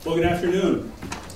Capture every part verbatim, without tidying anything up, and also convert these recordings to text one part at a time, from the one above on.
Well, good afternoon.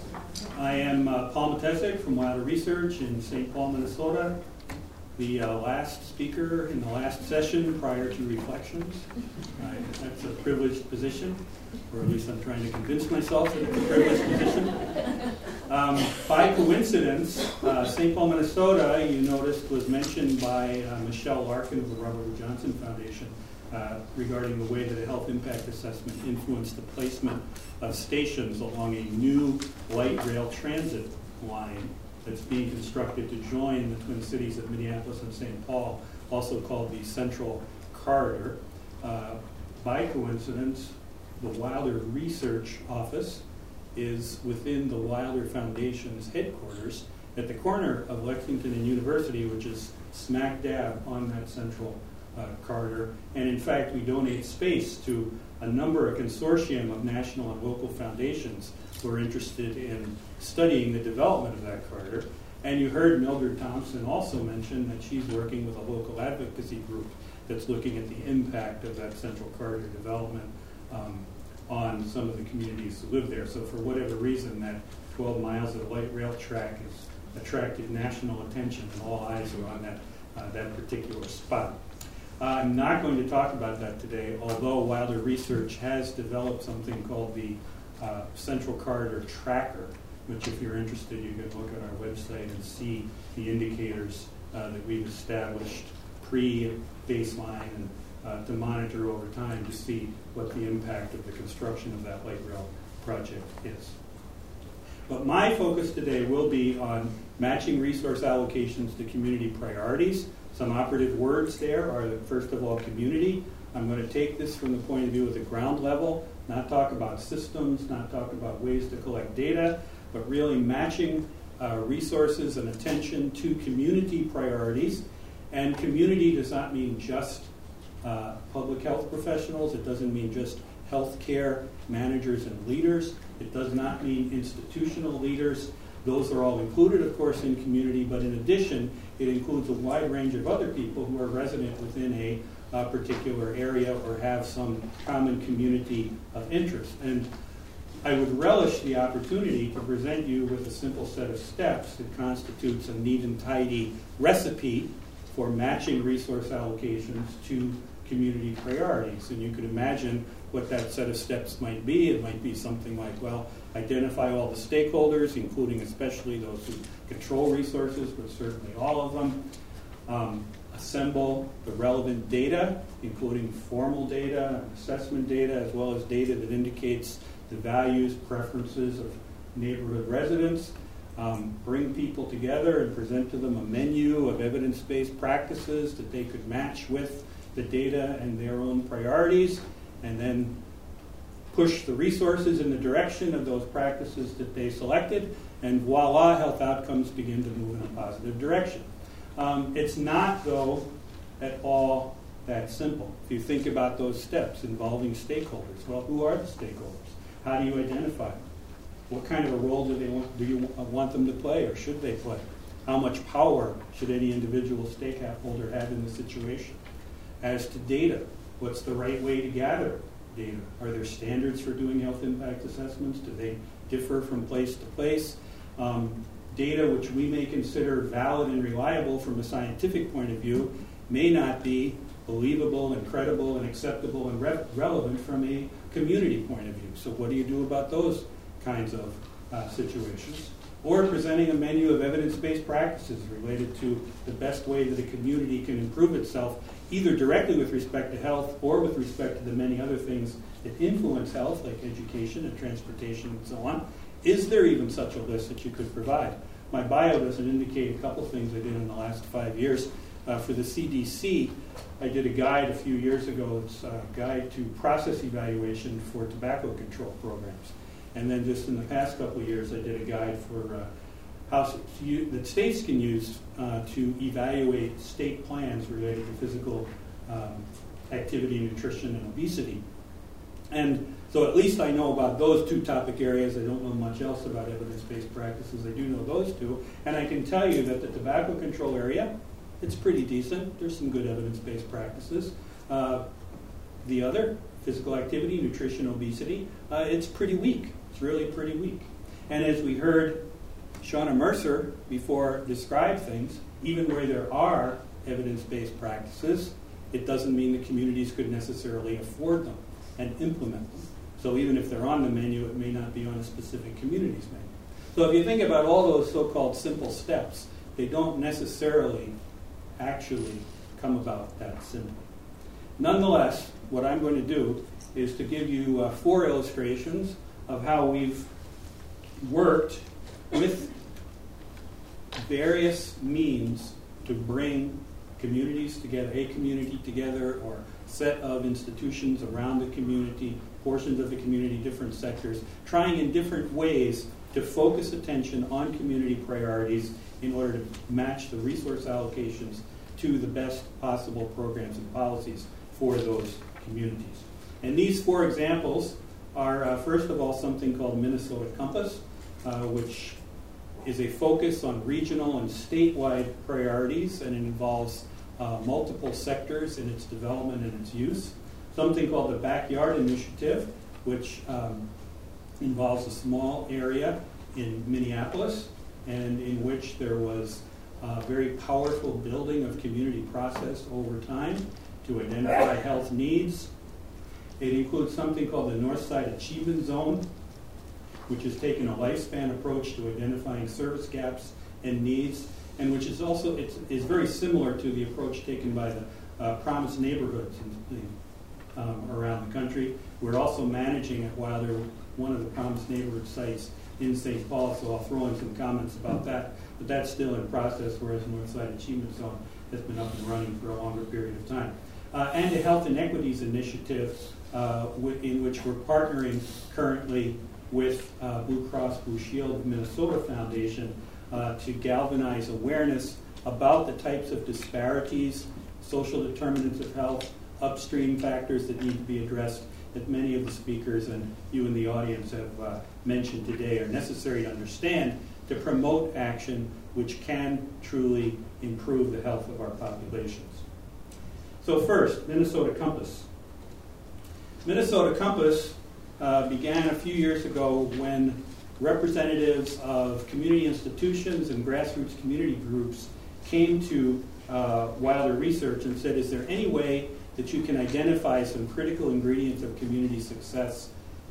I am uh, Paul Matesic from Wilder Research in Saint Paul, Minnesota, the uh, last speaker in the last session prior to reflections. Uh, that's a privileged position, or at least I'm trying to convince myself that it's a privileged position. Um, by coincidence, uh, Saint Paul, Minnesota, you noticed, was mentioned by uh, Michelle Larkin of the Robert Wood Johnson Foundation uh, regarding the way that a health impact assessment influenced the placement of stations along a new light rail transit line that's being constructed to join the Twin Cities of Minneapolis and Saint Paul, also called the Central Corridor. Uh, by coincidence, the Wilder Research Office is within the Wilder Foundation's headquarters at the corner of Lexington and University, which is smack dab on that central uh, corridor. And in fact, we donate space to a number, a consortium of national and local foundations who are interested in studying the development of that corridor. And you heard Mildred Thompson also mention that she's working with a local advocacy group that's looking at the impact of that central corridor development um, on some of the communities who live there. So for whatever reason, that twelve miles of light rail track has attracted national attention, and all eyes are on that, uh, that particular spot. Uh, I'm not going to talk about that today, although Wilder Research has developed something called the uh, Central Corridor Tracker, which if you're interested, you can look at our website and see the indicators uh, that we've established pre-baseline and uh, to monitor over time to see what the impact of the construction of that light rail project is. But my focus today will be on matching resource allocations to community priorities. Some operative words there are, first of all, community. I'm going to take this from the point of view of the ground level, not talk about systems, not talk about ways to collect data, but really matching uh, resources and attention to community priorities. And community does not mean just uh, public health professionals. It doesn't mean just healthcare managers and leaders. It does not mean institutional leaders. Those are all included, of course, in community, but in addition, it includes a wide range of other people who are resident within a uh, particular area or have some common community of interest. And I would relish the opportunity to present you with a simple set of steps that constitutes a neat and tidy recipe for matching resource allocations to community priorities. And you could imagine what that set of steps might be. It might be something like, well, identify all the stakeholders, including especially those who control resources, but certainly all of them. Um, assemble the relevant data, including formal data, assessment data, as well as data that indicates the values, preferences of neighborhood residents. Um, bring people together and present to them a menu of evidence-based practices that they could match with the data and their own priorities, and then push the resources in the direction of those practices that they selected, and voila, health outcomes begin to move in a positive direction. Um, it's not, though, at all that simple. If you think about those steps involving stakeholders, well, who are the stakeholders? How do you identify them? What kind of a role do they want, do you want them to play, or should they play? How much power should any individual stakeholder have in the situation? As to data, what's the right way to gather data? Are there standards for doing health impact assessments? Do they differ from place to place? Um, data which we may consider valid and reliable from a scientific point of view may not be believable and credible and acceptable and re- relevant from a community point of view. So what do you do about those kinds of uh, situations? Or presenting a menu of evidence-based practices related to the best way that a community can improve itself, either directly with respect to health or with respect to the many other things that influence health, like education and transportation and so on. Is there even such a list that you could provide? My bio doesn't indicate a couple things I did in the last five years. Uh, for the C D C, I did a guide a few years ago. It's a guide to process evaluation for tobacco control programs. And then just in the past couple of years, I did a guide for uh, how to, that states can use uh, to evaluate state plans related to physical um, activity, nutrition, and obesity. And so at least I know about those two topic areas. I don't know much else about evidence-based practices. I do know those two. And I can tell you that the tobacco control area, it's pretty decent. There's some good evidence-based practices. Uh, the other, physical activity, nutrition, obesity, uh, it's pretty weak. It's really pretty weak. And as we heard Shauna Mercer before describe things, even where there are evidence-based practices, it doesn't mean the communities could necessarily afford them and implement them. So even if they're on the menu, it may not be on a specific community's menu. So if you think about all those so-called simple steps, they don't necessarily actually come about that simply. Nonetheless, what I'm going to do is to give you uh, four illustrations of how we've worked with various means to bring communities together, a community together, or set of institutions around the community, portions of the community, different sectors, trying in different ways to focus attention on community priorities in order to match the resource allocations to the best possible programs and policies for those communities. And these four examples are, uh, first of all, something called Minnesota Compass, uh, which is a focus on regional and statewide priorities, and it involves uh, multiple sectors in its development and its use. Something called the Backyard Initiative, which um, involves a small area in Minneapolis, and in which there was a very powerful building of community process over time to identify health needs. It includes something called the Northside Achievement Zone, which has taken a lifespan approach to identifying service gaps and needs, and which is also it's, is very similar to the approach taken by the uh, Promise Neighborhoods in, in, um, around the country. We're also managing it while they're one of the Promise Neighborhood sites in Saint Paul, so I'll throw in some comments about that, but that's still in process, whereas Northside Achievement Zone has been up and running for a longer period of time. Uh, and a Health Inequities Initiative uh, w- in which we're partnering currently with uh, Blue Cross Blue Shield Minnesota Foundation uh, to galvanize awareness about the types of disparities, social determinants of health, upstream factors that need to be addressed that many of the speakers and you in the audience have uh, mentioned today are necessary to understand to promote action which can truly improve the health of our populations. So first, Minnesota Compass. Minnesota Compass uh, began a few years ago when representatives of community institutions and grassroots community groups came to uh, Wilder Research and said, is there any way that you can identify some critical ingredients of community success,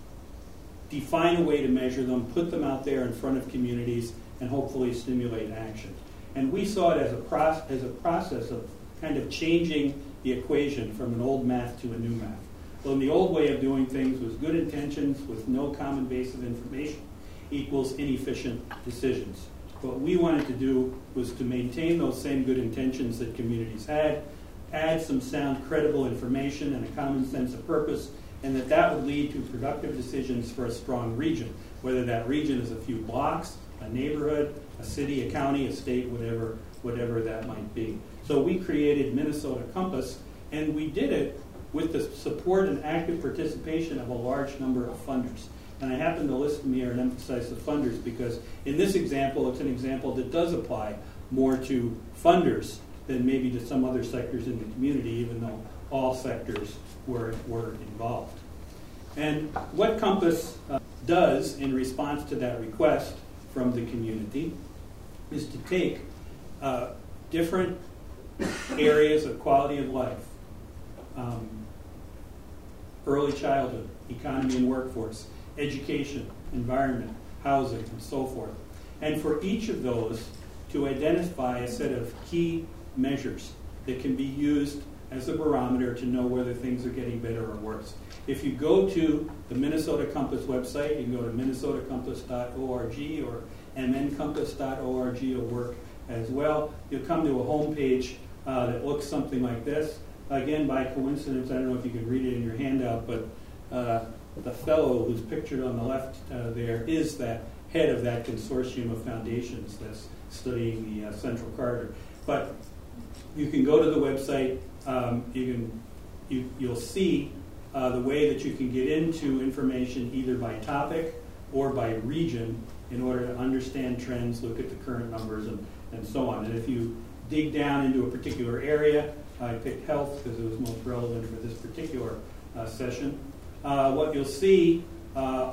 define a way to measure them, put them out there in front of communities, and hopefully stimulate action? And we saw it as a, pro- as a process of kind of changing the equation from an old math to a new math. So the old way of doing things was good intentions with no common base of information equals inefficient decisions. What we wanted to do was to maintain those same good intentions that communities had, add some sound, credible information and a common sense of purpose, and that that would lead to productive decisions for a strong region, whether that region is a few blocks, a neighborhood, a city, a county, a state, whatever, whatever that might be. So we created Minnesota Compass, and we did it with the support and active participation of a large number of funders. And I happen to list them here and emphasize the funders because in this example, it's an example that does apply more to funders than maybe to some other sectors in the community, even though all sectors were, were involved. And what Compass uh, does in response to that request from the community is to take uh, different areas of quality of life, um, early childhood, economy and workforce, education, environment, housing, and so forth, and for each of those to identify a set of key measures that can be used as a barometer to know whether things are getting better or worse. If you go to the Minnesota Compass website, you can go to minnesota compass dot org or m n compass dot org will work as well. You'll come to a home page uh, that looks something like this. Again, by coincidence, I don't know if you can read it in your handout, but uh, the fellow who's pictured on the left uh, there is that head of that consortium of foundations that's studying the uh, Central Corridor. But you can go to the website. Um, you can you, you'll see uh, the way that you can get into information either by topic or by region in order to understand trends, look at the current numbers, and, and so on. And if you dig down into a particular area, I picked health because it was most relevant for this particular uh, session. Uh, what you'll see uh,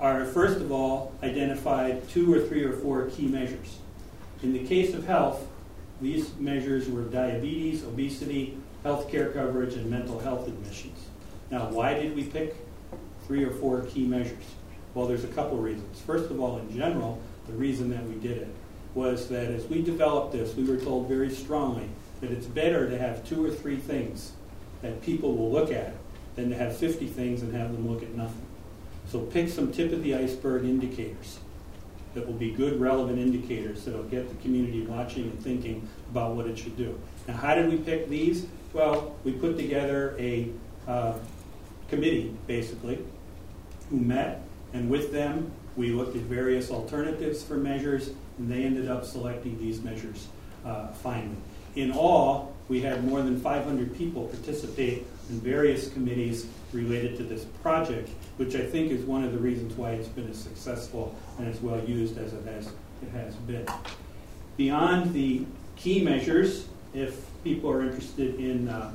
are, first of all, identified two or three or four key measures. In the case of health, these measures were diabetes, obesity, health care coverage, and mental health admissions. Now, why did we pick three or four key measures? Well, there's a couple reasons. First of all, in general, the reason that we did it was that as we developed this, we were told very strongly that it's better to have two or three things that people will look at than to have fifty things and have them look at nothing. So pick some tip of the iceberg indicators that will be good, relevant indicators that will get the community watching and thinking about what it should do. Now, how did we pick these? Well, we put together a uh, committee, basically, who met, and with them, we looked at various alternatives for measures, and they ended up selecting these measures uh, finally. In all, we had more than five hundred people participate in various committees related to this project, which I think is one of the reasons why it's been as successful and as well used as it has, it has been. Beyond the key measures, if people are interested in uh,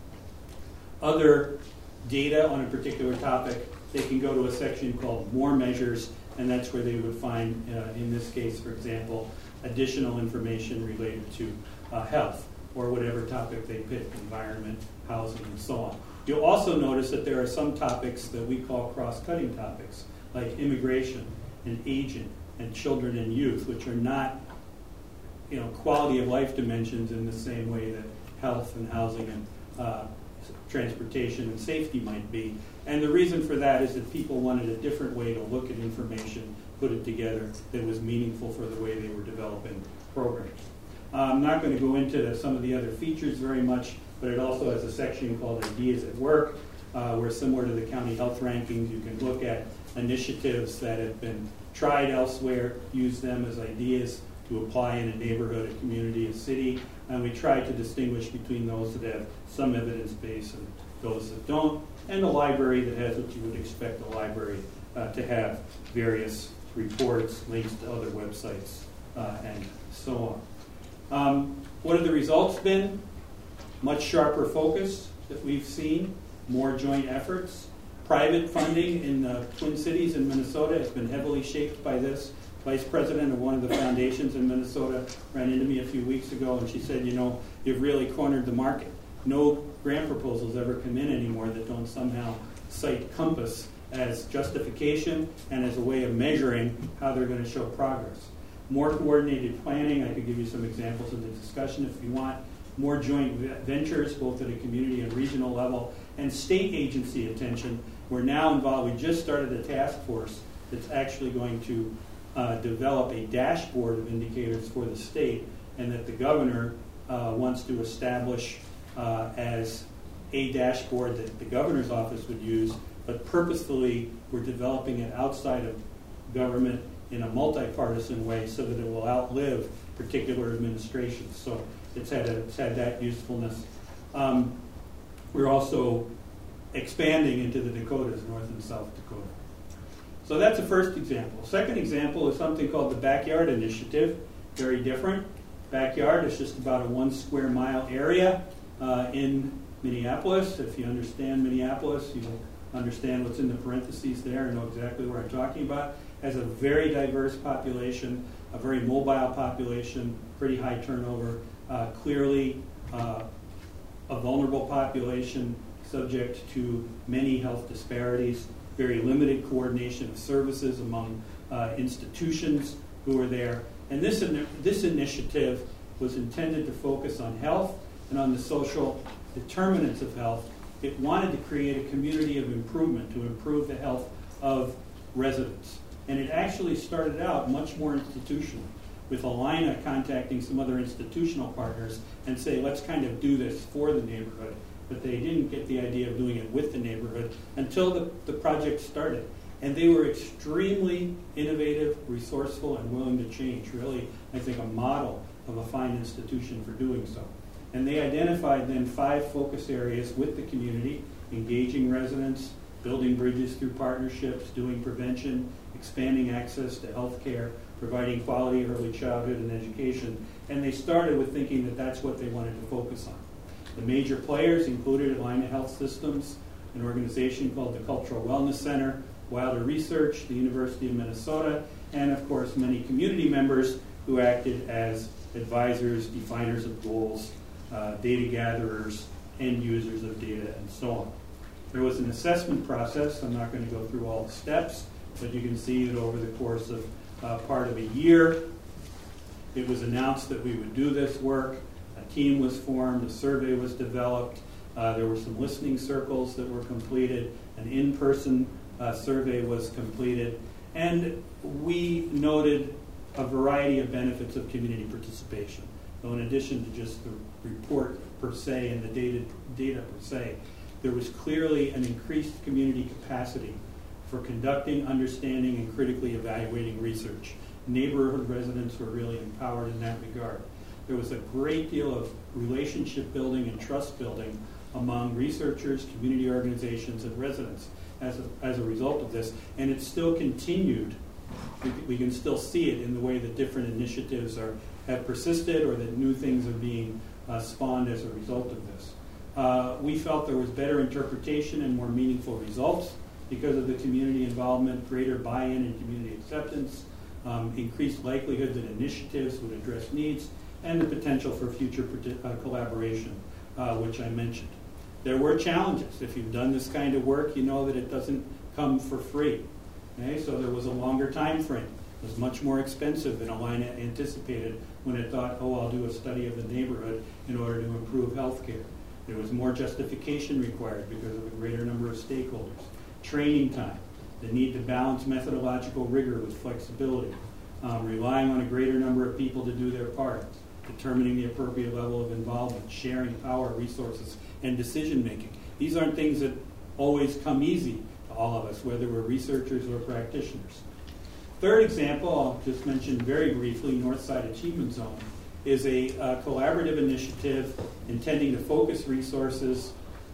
other data on a particular topic, they can go to a section called More Measures, and that's where they would find, uh, in this case, for example, additional information related to uh, health or whatever topic they pick, environment, housing, and so on. You'll also notice that there are some topics that we call cross-cutting topics, like immigration and aging and children and youth, which are not, you know, quality of life dimensions in the same way that health and housing and uh, transportation and safety might be. And the reason for that is that people wanted a different way to look at information, put it together, that was meaningful for the way they were developing programs. Uh, I'm not going to go into the, some of the other features very much, but it also has a section called Ideas at Work, uh, where similar to the county health rankings, you can look at initiatives that have been tried elsewhere, use them as ideas to apply in a neighborhood, a community, a city, and we try to distinguish between those that have some evidence base and those that don't, and a library that has what you would expect a library uh, to have, various reports, links to other websites, uh, and so on. Um, what have the results been? Much sharper focus that we've seen, more joint efforts. Private funding in the Twin Cities in Minnesota has been heavily shaped by this. Vice president of one of the foundations in Minnesota ran into me a few weeks ago, and she said, you know, you've really cornered the market. No grant proposals ever come in anymore that don't somehow cite Compass as justification and as a way of measuring how they're going to show progress. More coordinated planning. I could give you some examples in the discussion if you want. More joint ventures, both at a community and regional level, and state agency attention. We're now involved. We just started a task force that's actually going to uh, develop a dashboard of indicators for the state, and that the governor uh, wants to establish uh, as a dashboard that the governor's office would use, but purposefully we're developing it outside of government in a multi-partisan way so that it will outlive particular administrations. So it's had, a, it's had that usefulness. Um, we're also expanding into the Dakotas, North and South Dakota. So that's the first example. Second example is something called the Backyard Initiative. Very different. Backyard is just about a one square mile area uh, in Minneapolis. If you understand Minneapolis, you'll understand what's in the parentheses there and know exactly what I'm talking about. Has a very diverse population, a very mobile population, pretty high turnover, uh, clearly uh, a vulnerable population subject to many health disparities, very limited coordination of services among uh, institutions who are there. And this, in, this initiative was intended to focus on health and on the social determinants of health. It wanted to create a community of improvement to improve the health of residents. And it actually started out much more institutional, with Alina contacting some other institutional partners and say, let's kind of do this for the neighborhood. But they didn't get the idea of doing it with the neighborhood until the, the project started. And they were extremely innovative, resourceful, and willing to change. Really, I think, a model of a fine institution for doing so. And they identified then five focus areas with the community: engaging residents, building bridges through partnerships, doing prevention, expanding access to health care, providing quality early childhood and education. And they started with thinking that that's what they wanted to focus on. The major players included Alina Health Systems, an organization called the Cultural Wellness Center, Wilder Research, the University of Minnesota, and of course many community members who acted as advisors, definers of goals, uh, data gatherers, end users of data, and so on. There was an assessment process. I'm not going to go through all the steps, but you can see that over the course of uh, part of a year, it was announced that we would do this work. A team was formed, a survey was developed, uh, there were some listening circles that were completed, an in-person uh, survey was completed, and we noted a variety of benefits of community participation. So in addition to just the report per se and the data, data per se, there was clearly an increased community capacity for conducting, understanding, and critically evaluating research. Neighborhood residents were really empowered in that regard. There was a great deal of relationship building and trust building among researchers, community organizations, and residents as a, as a result of this, and it still continued. We, we can still see it in the way that different initiatives are have persisted or that new things are being uh, spawned as a result of this. Uh, we felt there was better interpretation and more meaningful results because of the community involvement, greater buy-in and community acceptance, um, increased likelihood that initiatives would address needs, and the potential for future uh, collaboration, uh, which I mentioned. There were challenges. If you've done this kind of work, you know that it doesn't come for free. Okay? So there was a longer time frame. It was much more expensive than Allina anticipated when it thought, oh, I'll do a study of the neighborhood in order to improve health care. There was more justification required because of a greater number of stakeholders. Training time, the need to balance methodological rigor with flexibility, um, relying on a greater number of people to do their part, determining the appropriate level of involvement, sharing power, resources, and decision-making. These aren't things that always come easy to all of us, whether we're researchers or practitioners. Third example, I'll just mention very briefly, Northside Achievement Zone, is a uh, collaborative initiative intending to focus resources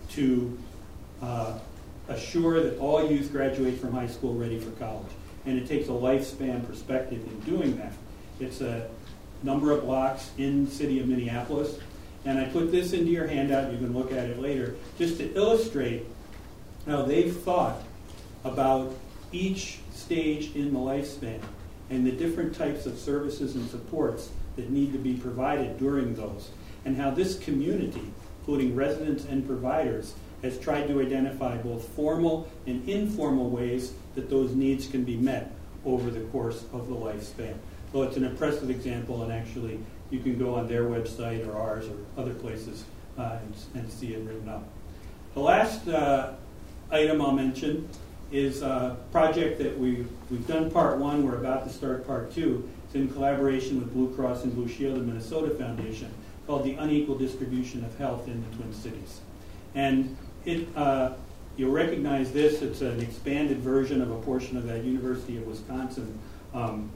to uh, assure that all youth graduate from high school ready for college. And it takes a lifespan perspective in doing that. It's a number of blocks in the city of Minneapolis. And I put this into your handout, you can look at it later, just to illustrate how they've thought about each stage in the lifespan and the different types of services and supports that need to be provided during those, and how this community, including residents and providers, has tried to identify both formal and informal ways that those needs can be met over the course of the lifespan. So it's an impressive example, and actually you can go on their website or ours or other places uh, and, and see it written up. The last uh, item I'll mention is a project that we, we've done part one, we're about to start part two. It's in collaboration with Blue Cross and Blue Shield and Minnesota Foundation, called the Unequal Distribution of Health in the Twin Cities. And it, uh, you'll recognize this, it's an expanded version of a portion of that University of Wisconsin um,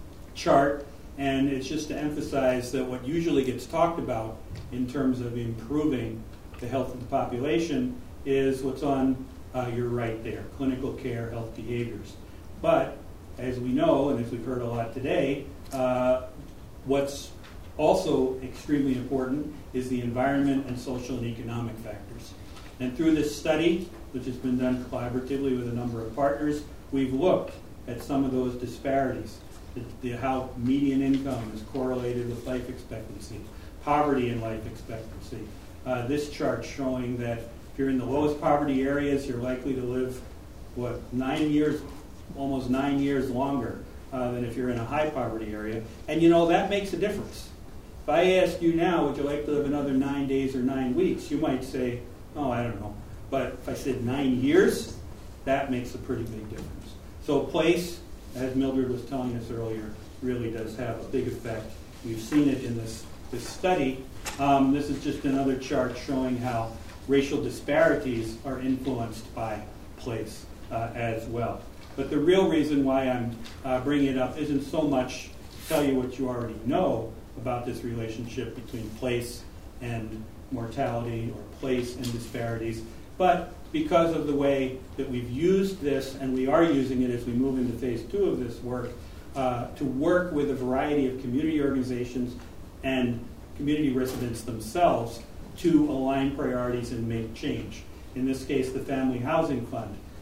chart, and it's just to emphasize that what usually gets talked about in terms of improving the health of the population is what's on uh, your right there, clinical care, health behaviors. But as we know, and as we've heard a lot today, uh, what's also extremely important is the environment and social and economic factors. And through this study, which has been done collaboratively with a number of partners, we've looked at some of those disparities, the, the, how median income is correlated with life expectancy, poverty and life expectancy. Uh, this chart showing that if you're in the lowest poverty areas, you're likely to live, what, nine years, almost nine years longer uh, than if you're in a high poverty area. And you know, that makes a difference. If I ask you now, would you like to live another nine days or nine weeks, you might say, oh, I don't know. But if I said nine years, that makes a pretty big difference. So place, as Mildred was telling us earlier, really does have a big effect. We've seen it in this, this study. Um, this is just another chart showing how racial disparities are influenced by place uh, as well. But the real reason why I'm uh, bringing it up isn't so much to tell you what you already know about this relationship between place and mortality or place and disparities, but because of the way that we've used this, and we are using it as we move into phase two of this work, uh, to work with a variety of community organizations and community residents themselves to align priorities and make change. In this case, the Family Housing Fund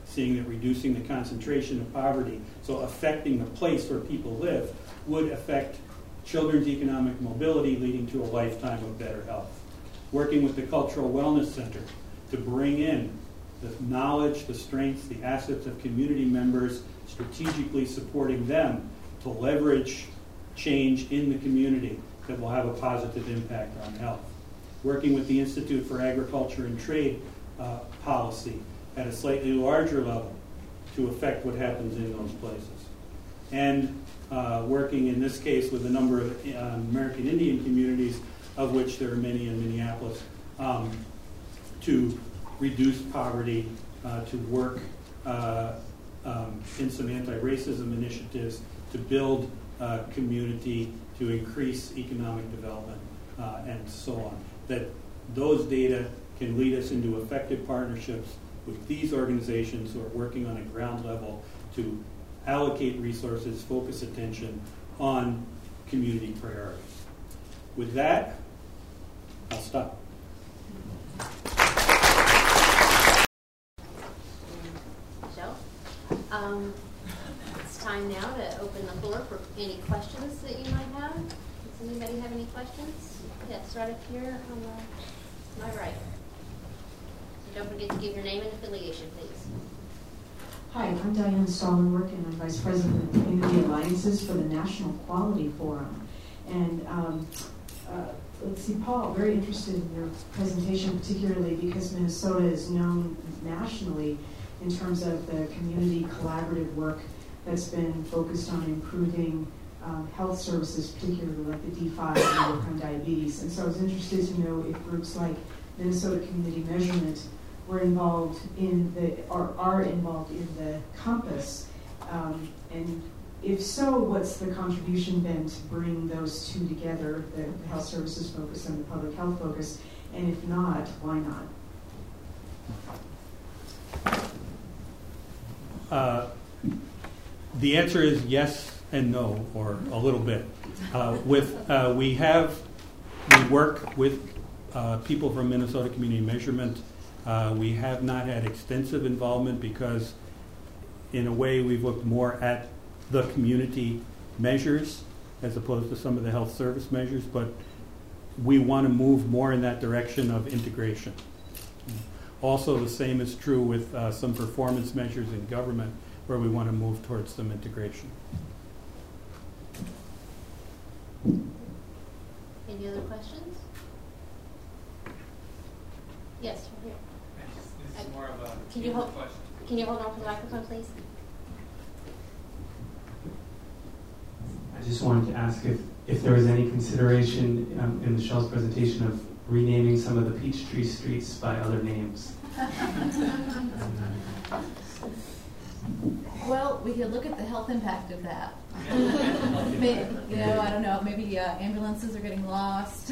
seeing that reducing the concentration of poverty, so affecting the place where people live, would affect children's economic mobility, leading to a lifetime of better health. Working with the Cultural Wellness Center to bring in the knowledge, the strengths, the assets of community members, strategically supporting them to leverage change in the community that will have a positive impact on health. Working with the Institute for Agriculture and Trade uh, policy at a slightly larger level to affect what happens in those places. And uh, working in this case with a number of uh, American Indian communities, of which there are many in Minneapolis, um, to reduce poverty, uh, to work uh, um, in some anti-racism initiatives, to build uh, community, to increase economic development, uh, and so on. That those data can lead us into effective partnerships with these organizations who are working on a ground level to allocate resources, focus attention on community priorities. With that, I'll stop. Michelle, um, it's time now to open the floor for any questions that you might have. Does anybody have any questions? Yes, right up here on the, my right. Don't forget to give your name and affiliation, please. Hi, I'm Diane Stallman-Work, and I'm Vice President of Community Alliances for the National Quality Forum. And um, uh, let's see, Paul, very interested in your presentation, particularly because Minnesota is known nationally in terms of the community collaborative work that's been focused on improving um, health services, particularly like the D five and work on diabetes. And so I was interested to know if groups like Minnesota Community Measurement were involved in the, or are involved in the Compass, um, and if so, what's the contribution been to bring those two together, the, the health services focus and the public health focus, and if not, why not? Uh, the answer is yes and no, or a little bit. Uh, with uh, we have we work with uh, people from Minnesota Community Measurement. Uh, we have not had extensive involvement because, in a way, we've looked more at the community measures as opposed to some of the health service measures, but we want to move more in that direction of integration. Also, the same is true with uh, some performance measures in government, where we want to move towards some integration. Any other questions? Yes, right here. This is more of a Can you hold? question. Can you hold on for the microphone, please? I just wanted to ask if, if there was any consideration um, in Michelle's presentation of renaming some of the Peachtree streets by other names. Well, we could look at the health impact of that. Maybe, you know, I don't know, maybe uh, ambulances are getting lost.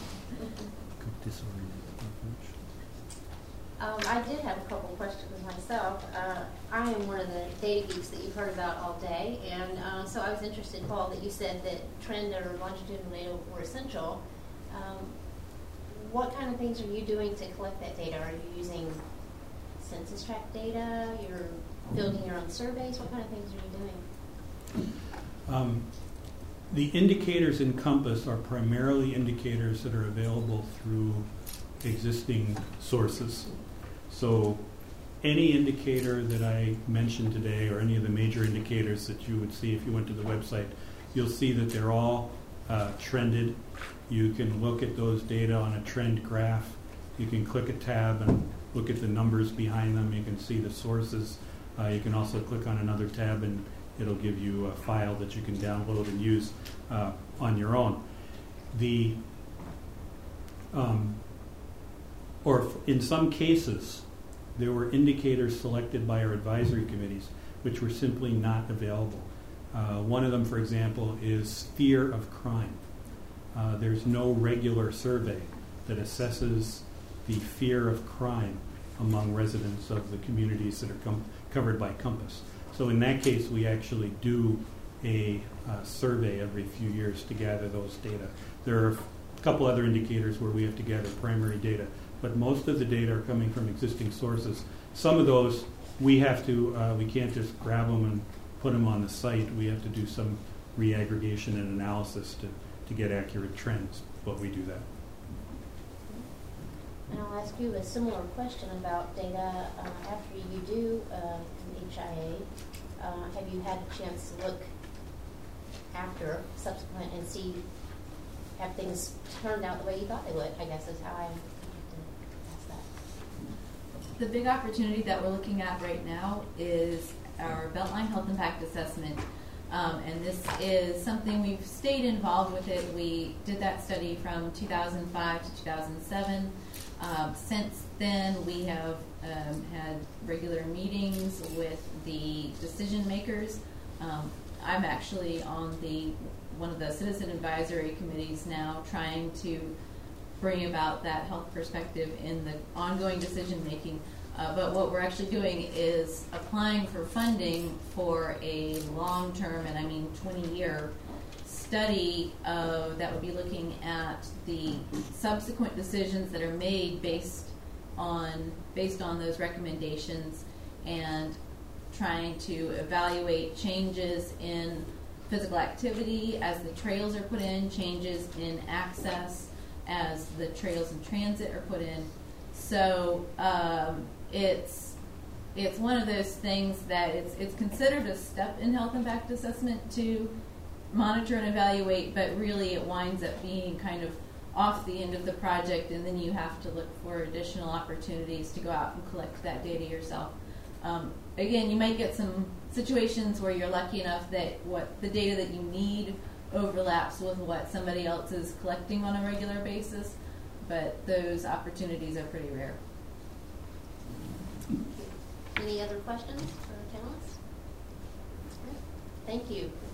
Um, I did have a couple questions myself. Uh, I am one of the data geeks that you've heard about all day, and uh, so I was interested, Paul, that you said that trend or longitudinal data were essential. Um, what kind of things are you doing to collect that data? Are you using census tract data? You're building your own surveys? What kind of things are you doing? Um, the indicators in Compass are primarily indicators that are available through existing sources. So any indicator that I mentioned today, or any of the major indicators that you would see if you went to the website, you'll see that they're all uh, trended. You can look at those data on a trend graph. You can click a tab and look at the numbers behind them. You can see the sources. Uh, you can also click on another tab and it'll give you a file that you can download and use uh, on your own. The um, or f- in some cases, there were indicators selected by our advisory committees which were simply not available. Uh, one of them, for example, is fear of crime. Uh, there's no regular survey that assesses the fear of crime among residents of the communities that are com- covered by Compass. So in that case, we actually do a uh, survey every few years to gather those data. There are a couple other indicators where we have to gather primary data, but most of the data are coming from existing sources. Some of those we have to, uh, we can't just grab them and put them on the site. We have to do some re-aggregation and analysis to, to get accurate trends, but we do that. And I'll ask you a similar question about data uh, after you do uh, an H I A. Uh, have you had a chance to look after subsequent and see have things turned out the way you thought they would? I guess is how I have to ask that. The big opportunity that we're looking at right now is our Beltline Health Impact Assessment. Um, and this is something we've stayed involved with it. We did that study from two thousand five to two thousand seven. Um, since then, we have um, had regular meetings with the decision makers. Um, I'm actually on the one of the citizen advisory committees now, trying to bring about that health perspective in the ongoing decision making. Uh, but what we're actually doing is applying for funding for a long-term, and I mean twenty-year study uh, that would be looking at the subsequent decisions that are made based on based on those recommendations, and trying to evaluate changes in physical activity as the trails are put in, changes in access as the trails in transit are put in. So um, it's it's one of those things that it's it's considered a step in health impact assessment to monitor and evaluate, but really it winds up being kind of off the end of the project, and then you have to look for additional opportunities to go out and collect that data yourself. Um, again, you might get some situations where you're lucky enough that what the data that you need overlaps with what somebody else is collecting on a regular basis, but those opportunities are pretty rare. Any other questions for our panelists? Thank you.